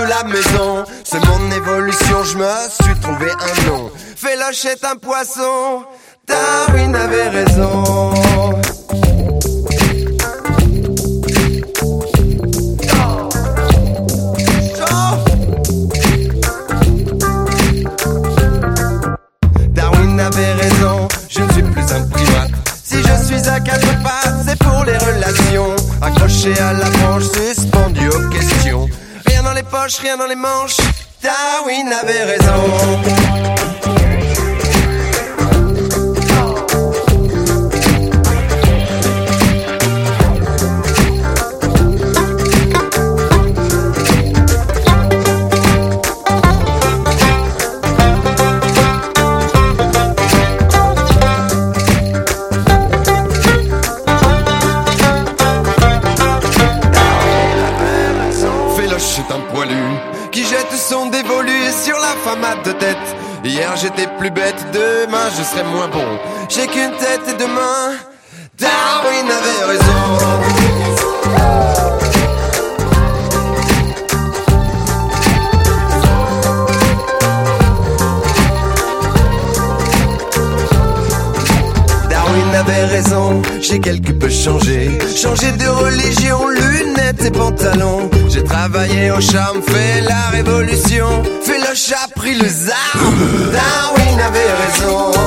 la maison. C'est mon évolution, je me suis trouvé un nom. Féloche est un poisson, Darwin avait raison. Darwin avait raison, je ne suis plus un primate. Si je suis à quatre pattes, c'est pour les relations. Accroché à la branche, suspendu aux questions. Rien dans les poches, rien dans les manches, Darwin avait raison. C'est un poilu qui jette son dévolu sur la famade de tête. Hier j'étais plus bête, demain je serai moins bon. J'ai qu'une tête et demain Darwin avait raison. Darwin avait raison, j'ai quelque peu changé. Changé de religion, lunettes et pantalons. J'ai travaillé au charme, fait la révolution. Féloche a pris les armes, Darwin avait raison.